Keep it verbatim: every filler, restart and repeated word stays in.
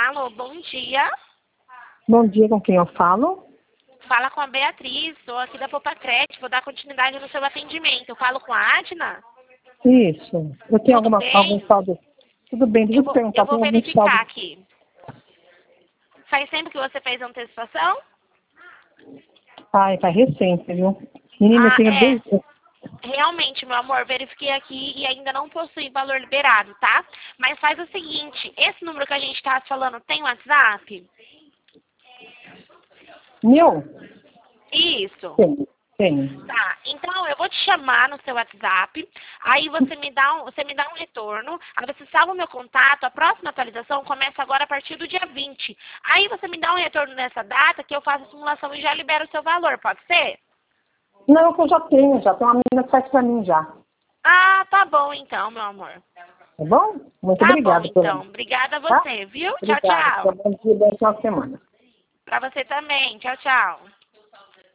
Alô, bom dia. Bom dia, com quem eu falo? Fala com a Beatriz, sou aqui da Popacred, vou dar continuidade no seu atendimento. Eu falo com a Adna? Isso. Eu tenho Tudo alguma, bem? algum saldo. Tudo bem, deixa Eu eu te vou, perguntar, eu vou tem algum verificar saldo? aqui. Faz tempo que você fez a antecipação? Ai, tá recente, viu? Menina, eu Ah, tenho é. dois. Realmente, meu amor, verifiquei aqui e ainda não possui valor liberado, tá? Mas faz o seguinte, esse número que a gente tá falando tem WhatsApp? Meu? Isso. Tem, tem. Tá, então eu vou te chamar no seu WhatsApp, aí você me dá um, você me dá um retorno, aí você salva o meu contato, a próxima atualização começa agora a partir do dia vinte. Aí você me dá um retorno nessa data que eu faço a simulação e já libero o seu valor, pode ser? Não, que eu já tenho, já tem uma menina que faz pra mim já. Ah, tá bom então, meu amor. Tá bom? Muito Tá bom obrigada pela. então, obrigada a Tá? você, viu? Tchau, Obrigada. tchau. Bom dia, boa semana. Pra você também, tchau, tchau.